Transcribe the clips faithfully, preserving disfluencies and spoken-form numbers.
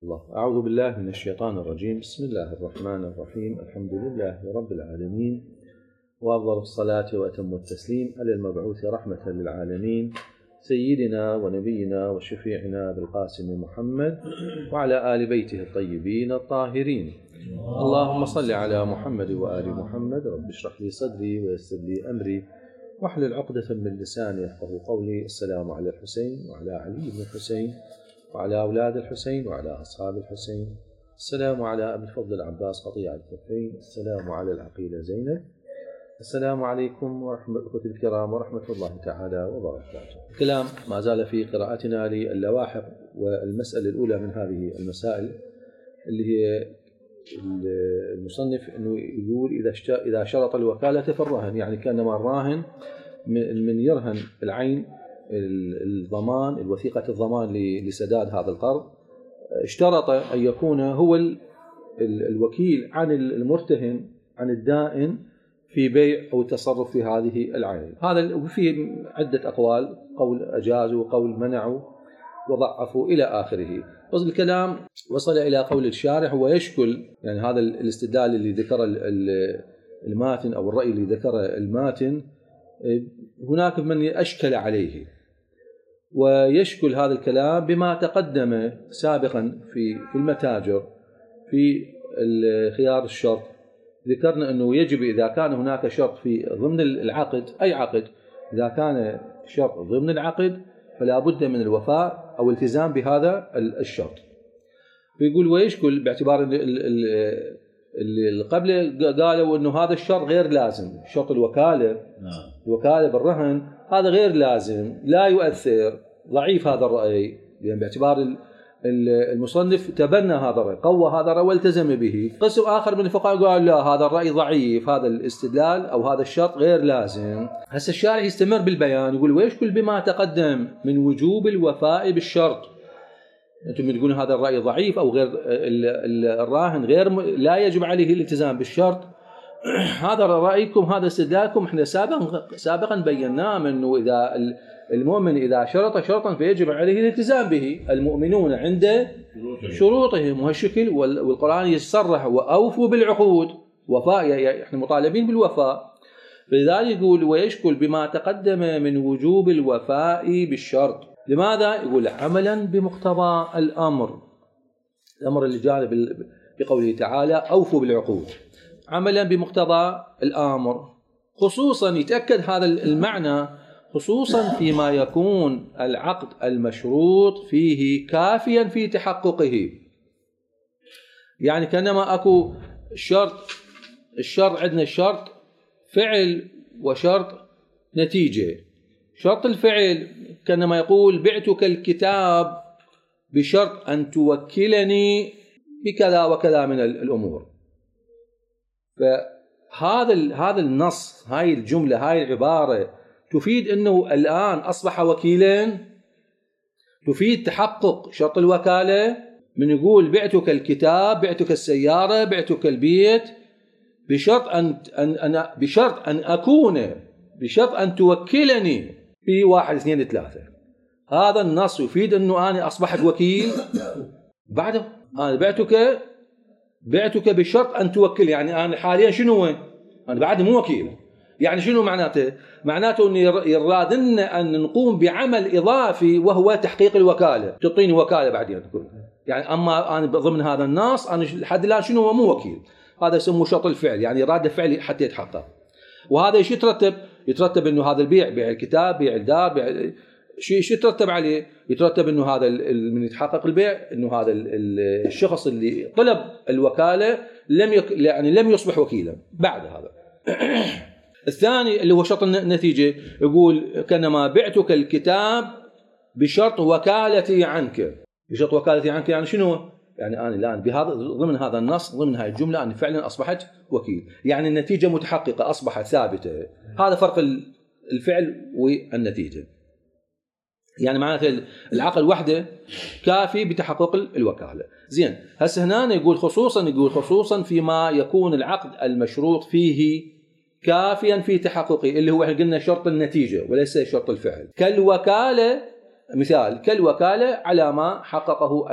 الله. أعوذ بالله من الشيطان الرجيم. بسم الله الرحمن الرحيم. الحمد لله رب العالمين، وأفضل الصلاة وأتم التسليم على المبعوث رحمة للعالمين سيدنا ونبينا وشفيعنا بالقاسم محمد وعلى آل بيته الطيبين الطاهرين. اللهم صل على محمد وآل محمد. رب اشرح لي صدري ويسر لي أمري واحلل عقدة من لساني يفقهوا قولي. السلام على الحسين وعلى علي بن الحسين وعلى أولاد الحسين وعلى أصحاب الحسين. السلام على أبي الفضل العباس قطيع الكفين. السلام على العقيلة زينب. السلام عليكم ورحمة الله الكرام ورحمة الله تعالى وبركاته. كلام ما زال في قراءتنا للواحق، والمسألة الأولى من هذه المسائل اللي هي المصنف أنه يقول إذا إذا شرط الوكالة في الرهن، يعني كأنما الراهن من يرهن العين الضمان الوثيقة الضمان لسداد هذا القرض، اشترط أن يكون هو الوكيل عن المرتهن عن الدائن في بيع أو التصرف في هذه العين. هذا فيه عدة أقوال، قول أجازوا وقول منعوا وضعفوا إلى آخره. بس الكلام وصل إلى قول الشارح ويشكل، يعني هذا الاستدلال اللي ذكر الماتن أو الرأي اللي ذكر الماتن هناك من أشكل عليه، ويشكل هذا الكلام بما تقدم سابقا في في المتاجر في خيار الشرط. ذكرنا أنه يجب إذا كان هناك شرط في ضمن العقد، أي عقد إذا كان شرط ضمن العقد فلا بد من الوفاء أو الالتزام بهذا الشرط. بيقول ويشكل باعتبار اللي قبل قالوا أنه هذا الشرط غير لازم، شرط الوكالة الوكالة بالرهن هذا غير لازم لا يؤثر. ضعيف هذا الرأي، لأن يعني باعتبار المصنف تبنى هذا الرأي، قوى هذا الرأي والتزم به. قسم آخر من الفقهاء قال لا، هذا الرأي ضعيف، هذا الاستدلال أو هذا الشرط غير لازم. هسه الشارع يستمر بالبيان يقول ويشكل بما تقدم من وجوب الوفاء بالشرط. أنتم تقولون هذا الرأي ضعيف أو غير الراهن غير لا يجب عليه الالتزام بالشرط. هذا رأيكم، هذا استدلالكم احنا سابقا سابقا بيناه انه اذا المؤمن اذا شرط شرطا فيجب عليه الالتزام به. المؤمنون عند شروطهم، وهالشكل والقرآن يصرح واوفوا بالعقود، وفاء احنا مطالبين بالوفاء. فلذلك يقول ويشكل بما تقدم من وجوب الوفاء بالشرط. لماذا؟ يقول عملا بمقتضى الامر، الامر اللي جاء بقوله تعالى اوفوا بالعقود، عملا بمقتضى الامر. خصوصا يتاكد هذا المعنى خصوصا فيما يكون العقد المشروط فيه كافيا في تحققه. يعني كانما اكو شرط، الشرط عندنا الشرط فعل وشرط نتيجه. شرط الفعل كانما يقول بعتك الكتاب بشرط ان توكلني بكذا وكذا من الامور. فهذا هذا النص، هاي الجملة، هاي العبارة تفيد أنه الآن أصبح وكيلا، تفيد تحقق شرط الوكالة. من يقول بعتك الكتاب، بعتك السيارة، بعتك البيت بشرط أن أن بشرط أن أكون بشرط أن توكلني في واحد اثنين ثلاثة. هذا النص يفيد أنه أنا أصبحت وكيل. بعده أنا بعتك بعتك بشرط أن توكل، يعني أنا حاليا شنو؟ أنا بعد مو وكيل. يعني شنو معناته؟ معناته أن يرادنا أن نقوم بعمل إضافي وهو تحقيق الوكالة. تعطيني وكالة بعدين تقول، يعني أما أنا ضمن هذا النص أنا لحد الآن شنو؟ مو وكيل. هذا يسموه شرط الفعل، يعني إرادة فعلي حتى يتحقق. وهذا ايش يترتب؟ يترتب إنه هذا البيع، بيع الكتاب، بيع الدار، بيع شيء شو يترتب عليه؟ يترتب انه هذا من يتحقق البيع انه هذا الشخص اللي طلب الوكاله لم يك... يعني لم يصبح وكيلا بعد هذا. الثاني اللي هو شرط النتيجه، يقول كانما بعتك الكتاب بشرط وكالتي عنك. بشرط وكالتي عنك يعني شنو؟ يعني انا الان بهذا ضمن هذا النص، ضمن هذه الجمله انا فعلا اصبحت وكيل، يعني النتيجه متحققه، اصبحت ثابته. هذا فرق الفعل والنتيجه. يعني معناته العقل وحده كافي بتحقق الوكاله. زين، هسه هنا يقول خصوصا يقول خصوصا فيما يكون العقد المشروط فيه كافيا في تحققه، اللي هو احنا قلنا شرط النتيجه وليس شرط الفعل. كالوكاله، مثال كالوكاله على ما حققه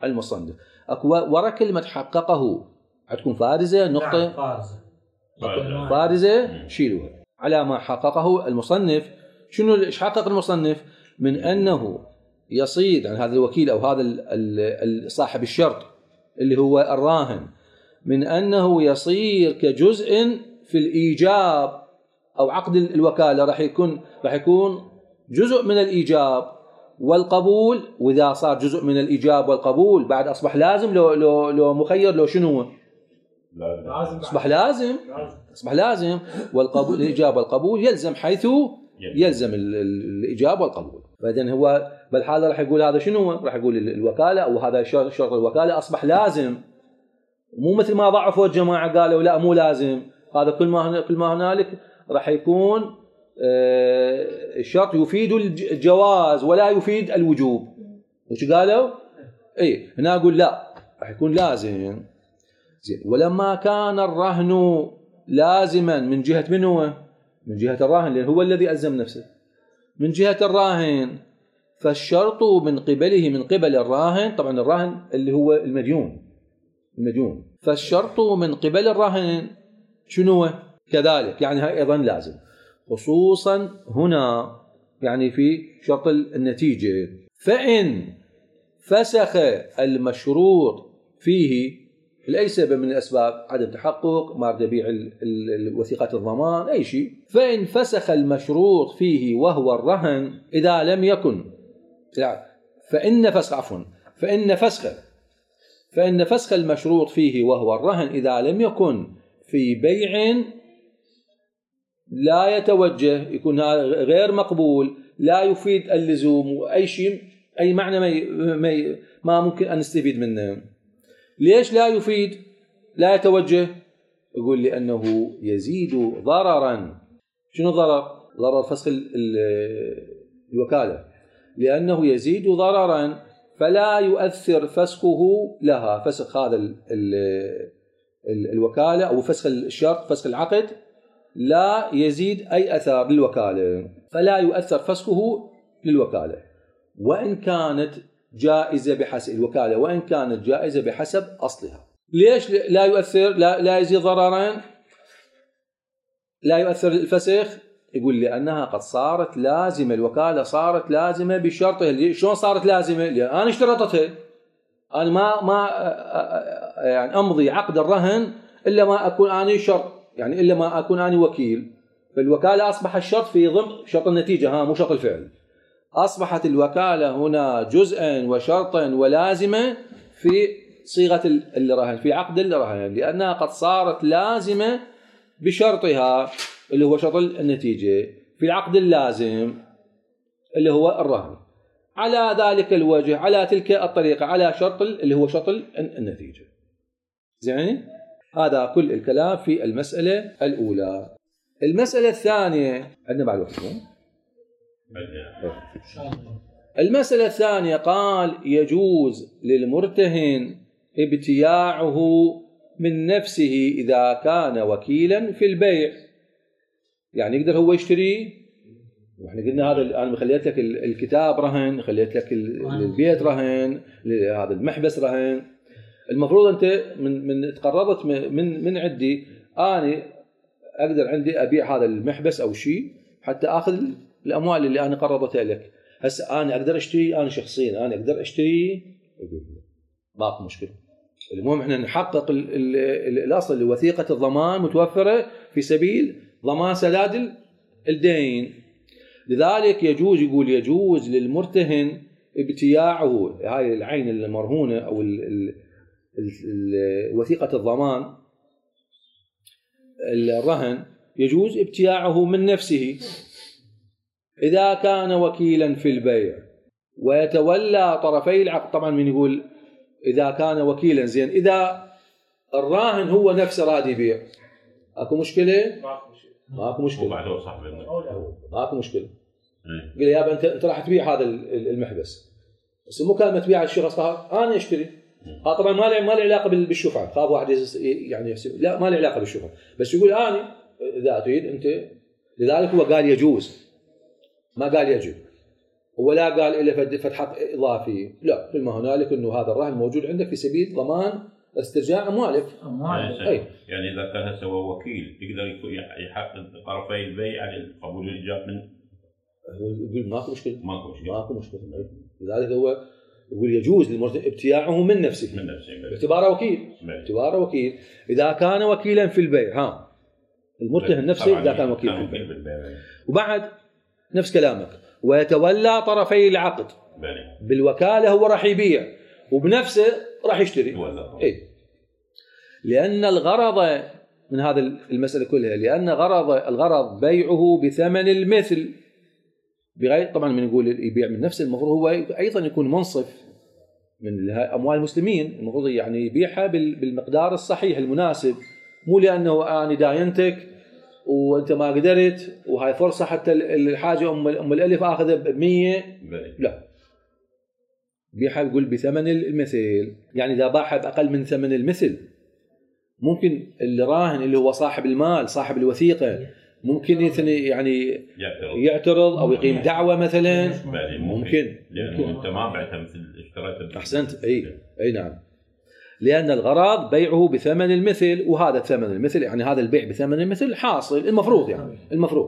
المصنف. اكو ورا كلمه حققه عندكم فارزه نقطه فارزه فارزه شيلوها على ما حققه المصنف. شنو ايش حقق المصنف؟ من انه يصيد عن هذا الوكيل او هذا صاحب الشرط اللي هو الراهن، من انه يصير كجزء في الايجاب او عقد الوكاله، راح يكون راح يكون جزء من الايجاب والقبول. واذا صار جزء من الايجاب والقبول بعد اصبح لازم لو لو لو مخير لو شنو لازم اصبح لازم اصبح لازم والقبول الايجاب والقبول يلزم حيث يلزم الايجاب والقبول. فاذا هو بالحاله راح يقول هذا شنو؟ راح يقول الوكاله او هذا شرط الوكاله اصبح لازم، مو مثل ما ضعفوا الجماعه قالوا لا مو لازم. هذا كل ما كل ما هنالك راح يكون الشرط يفيد الجواز ولا يفيد الوجوب. وش قالوا؟ اي هنا اقول لا راح يكون لازم. زين. ولما كان الرهن لازما من جهه من هو؟ من جهه الراهن لأن هو الذي ألزم نفسه. من جهه الراهن فالشرط من قبله من قبل الراهن، طبعا الراهن اللي هو المديون المديون فالشرط من قبل الراهن شنو كذلك، يعني هاي ايضا لازم، خصوصا هنا يعني في شرط النتيجه. فإن فسخ المشروط فيه لأي سبب من الأسباب، عدم تحقق، ما أريد أبيع وثيقة الضمان، أي شيء، فإن فسخ المشروط فيه وهو الرهن إذا لم يكن فإن فسخ عفوا فإن فسخ فإن فسخ المشروط فيه وهو الرهن إذا لم يكن في بيع لا يتوجه، يكون غير مقبول، لا يفيد اللزوم وأي شيء، أي معنى ما ما ما ممكن أن نستفيد منه. ليش لا يفيد لا يتوجه؟ يقول لأنه يزيد ضررا. شنو ضرر؟ ضرر فسخ الوكالة، لأنه يزيد ضررا فلا يؤثر فسخه لها. فسخ هذا ال ال ال الوكالة أو فسخ الشرط فسخ العقد لا يزيد أي أثر للوكالة، فلا يؤثر فسخه للوكالة وإن كانت جائزة بحسب الوكالة وإن كانت جائزة بحسب أصلها. ليش لا يؤثر لا, لا يزيد ضررا لا يؤثر الفسخ؟ يقول لأنها قد صارت لازمة، الوكالة صارت لازمة بشرطها. شلون صارت لازمة؟ لأن أنا اشترطتها، أنا ما ما يعني أمضي عقد الرهن إلا ما أكون أنا شرط، يعني إلا ما أكون أنا وكيل. فالوكالة أصبح الشرط في ضمن شرط النتيجة، ها مو شرط الفعل. أصبحت الوكالة هنا جزءا وشرطا ولازمة في صيغة الرهن في عقد الرهن، لأنها قد صارت لازمة بشرطها اللي هو شرط النتيجة في العقد اللازم اللي هو الرهن، على ذلك الوجه، على تلك الطريقة، على شرط اللي هو شرط النتيجة. زين، هذا كل الكلام في المسألة الأولى. المسألة الثانية عندنا بعد وقت. المسألة الثانية قال يجوز للمرتهن ابتياعه من نفسه إذا كان وكيلا في البيع. يعني يقدر هو يشتري، واحنا قلنا هذا انا مخليت لك الكتاب رهن، خليت لك البيت رهن، هذا المحبس رهن. المفروض انت من من تقررت من من عندي انا اقدر عندي ابيع هذا المحبس او شيء حتى اخذ الاموال اللي انا قرضتها لك. هسه انا اقدر اشتري، انا شخصيا انا اقدر اشتري، ماكو مشكله. المهم احنا نحقق الاصل اللي وثيقه الضمان متوفره في سبيل ضمان سداد الدين. لذلك يجوز، يقول يجوز للمرتهن ابتياعه، هاي العين المرهونه او ال ال ال وثيقه الضمان الرهن، يجوز ابتياعه من نفسه إذا كان وكيلا في البيع ويتولى طرفي العقد. طبعا من يقول إذا كان وكيلا، زين إذا الراهن هو نفسه راد يبيع اكو مشكله؟ ماكو مشكله. وبعده صاحب ماكو مشكله. قال يابا انت انت راح تبيع هذا المحبس، بس مو كلمه تبيع الشخص انا اشتري. ها طبعا ما له ما له علاقه بالشفعه، خاف واحد يعني يحسب، لا ما له علاقه بالشفعه، بس يقول انا اذا تريد انت. لذلك هو قال يجوز، ما قال يجب. ولا قال له فتح حق اضافي، لا، كل ما هنالك انه هذا الرهن موجود عندك في سبيل ضمان استرجاع اموالك. اموالك يعني, يعني اذا كان هسه هو وكيل يقدر يحقق طرفي البيع على القبول والايجاب من، يقول ماكو مشكله ماكو مشكله ماكو مشكله لذلك هو يقول يجوز للمرتهن ابتياعه من نفسه من نفسه باعتباره وكيل باعتباره وكيل اذا كان وكيلا في البيع. ها المرتهن نفسه اذا كان وكيل في البيع. وبعد نفس كلامك ويتولى طرفي العقد بلي. بالوكاله هو راح يبيع وبنفسه راح يشتري. اي لان الغرض من هذا المساله كلها، لان غرض الغرض بيعه بثمن المثل بغير، طبعا من نقول يبيع من نفسه المفروض هو ايضا يكون منصف من اموال المسلمين، المفروض يعني يبيعها بالمقدار الصحيح المناسب، مو لانه انا داينتك وانت ما قدرت وهاي فرصه حتى الحاجه ام ام الالف اخذها ب مية، لا، بيعها يقول بثمن المثل. يعني اذا باعها باقل من ثمن المثل ممكن الراهن اللي هو صاحب المال صاحب الوثيقه ممكن يعني يعترض, يعترض او يقيم دعوه مثلا، ممكن لانه انت ما بعتها مثل اشتريتها. احسنت. اي اي نعم، لان الغرض بيعه بثمن المثل، وهذا ثمن المثل يعني هذا البيع بثمن المثل حاصل المفروض يعني المفروض.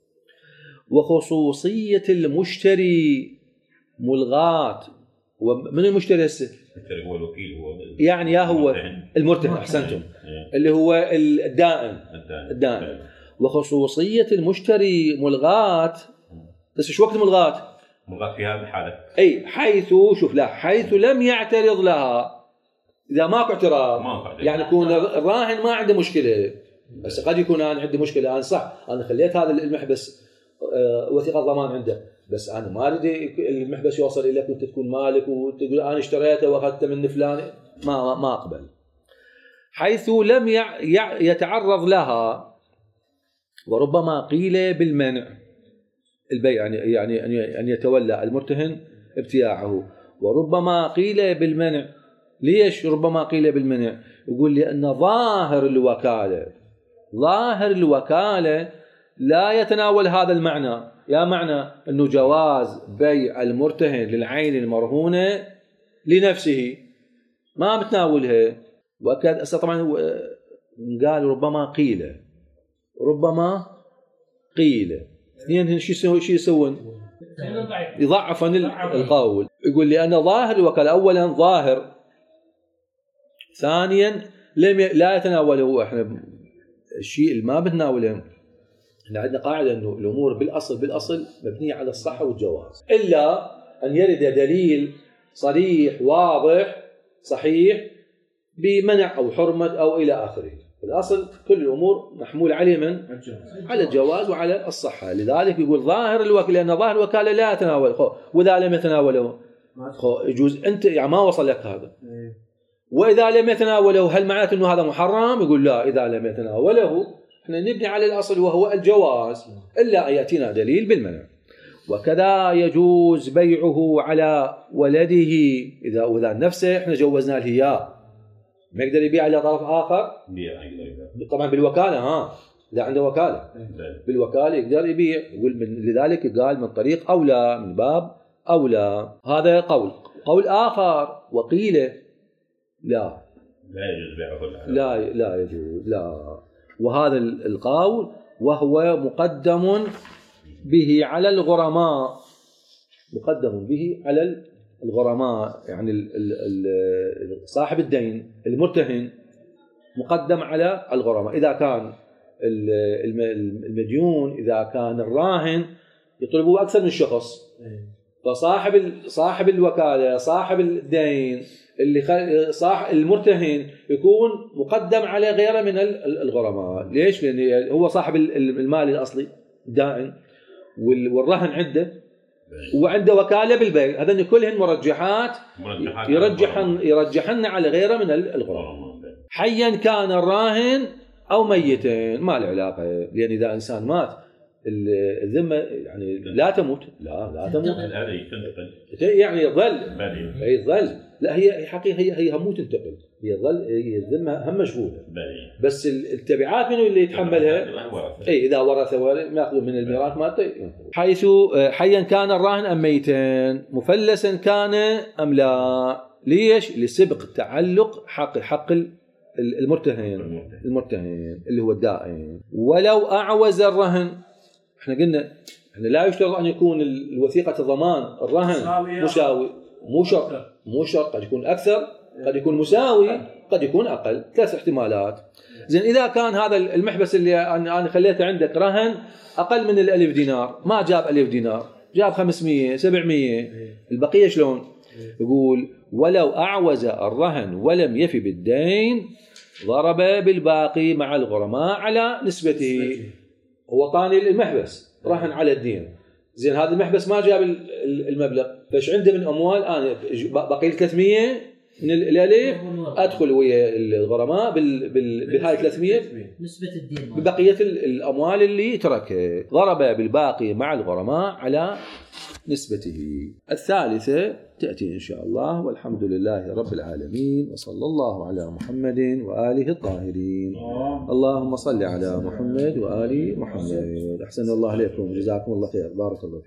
وخصوصيه المشتري ملغاة. ومن المشتري هسه؟ المشتري هو الوكيل، هو يعني يا هو المرتهن. احسنتم، اللي هو الدائن الدائن. وخصوصيه المشتري ملغاة، بس شو وقت ملغاة؟ ملغاة في هذه الحاله اي حيث شوف لا حيث لم يعترض لها. اذا ماكو اعتراض يعني يكون الراهن ما عنده مشكله، بس قد يكون انا عندي مشكله، انا صح انا خليت هذا المحبس وثيقه ضمان عنده، بس انا ما اريد المحبس يوصل اليك وانت تكون مالك وتقول انا اشتريته واخذته من فلان، ما ما اقبل. حيث لم يتعرض لها، وربما قيل بالمنع البيع يعني يعني ان يتولى المرتهن ابتياعه، وربما قيل بالمنع. ليش ربما قيل بالمنع؟ يقول لان ظاهر الوكاله ظاهر الوكاله لا يتناول هذا المعنى، يا معنى انه جواز بيع المرتهن للعين المرهونه لنفسه ما متناولها. وكذا طبعا قال ربما قيل ربما قيل اثنين شو يسوون شو يسوون يضعفون القول. يقول لان ظاهر الوكاله اولا ظاهر، ثانيا لم ي... لا يتناوله. احنا الشيء اللي ما بنتناوله احنا عندنا قاعده انه الامور بالاصل بالاصل مبنيه على الصحه والجواز، الا ان يرد دليل صريح واضح صحيح بمنع او حرمه او الى اخره. الاصل كل الامور محمول عليه من؟ على الجواز وعلى الصحه. لذلك يقول ظاهر الوكاله، لان ظاهر الوكاله لا يتناول، واذا لم يتناوله يجوز انت يعني ما وصل لك هذا. واذا لم يتناوله هل معناته انه هذا محرم؟ يقول لا، اذا لم يتناوله احنا نبني على الاصل وهو الجواز، الا ان ياتينا دليل بالمنع. وكذا يجوز بيعه على ولده اذا واذا نفسه احنا جوزنا له اياه، ما يقدر يبيع على طرف اخر طبعا بالوكاله. ها اذا عنده وكاله بالوكاله يقدر يبيع. يقول لذلك قال من طريق اولى، من باب اولى. هذا قول. قول اخر وقيل لا لا يجوز بيعه لا لا يجوز لا. وهذا القول وهو مقدم به على الغرماء، مقدم به على الغرماء يعني ال ال صاحب الدين المرتهن مقدم على الغرماء. إذا كان المديون إذا كان الراهن يطلبوا أكثر من شخص، فصاحب صاحب الوكالة صاحب الدين اللي صاحب المرتهن يكون مقدم على غيره من الغرماء. ليش؟ لأن هو صاحب المال الأصلي دائن والرهن عنده وعنده وكالة بالبيع، هذين كلهن مرجحات يرجحن يرجحن على غيره من الغرماء، حيا كان الراهن أو ميتا ما له علاقة. لأن إذا إنسان مات الذمه يعني لا تموت، لا لا تموت، هذه تنتقل يعني ظل بعدين هي ظل، لا هي هي حقيقه هي هي هم تنتقل، هي ظل هي الذمه هم مشغوله، بس التبعات منو اللي يتحملها؟ اي اذا ورث ياخذ من الميراث مالته، حيث حيا كان الراهن ام ميتا، مفلسا كان ام لا. ليش؟ لسبق تعلق حق حق المرتهن المرتهن اللي هو الدائن. ولو اعوز الرهن، احنا قلنا احنا لا يشترط ان يكون الوثيقه الضمان الرهن مساوي، مو شرط مو شرط، قد يكون اكثر، قد يكون مساوي، قد يكون اقل، ثلاث احتمالات. زين اذا كان هذا المحبس اللي انا خليته عندك رهن اقل من الألف دينار، ما جاب ألف دينار، جاب خمسمية سبعمية، البقيه شلون؟ يقول ولو اعوز الرهن ولم يفي بالدين ضرب بالباقي مع الغرماء على نسبته. هو طاني المحبس رهن على الدين، زين هذا المحبس ما جاب المبلغ، فايش عنده من اموال؟ انا باقي لي ثلاثمية من الالف، ادخل ويا الغرماء بهاي ثلاثمية نسبه الدين ببقيه الاموال اللي تركها، ضرب بالباقي مع الغرماء على نسبته. الثالثه تاتي ان شاء الله، والحمد لله رب العالمين، وصلى الله على محمد واله الطاهرين. اللهم صل على محمد وآل محمد. احسن الله عليكم، جزاكم الله خير، بارك الله فيكم.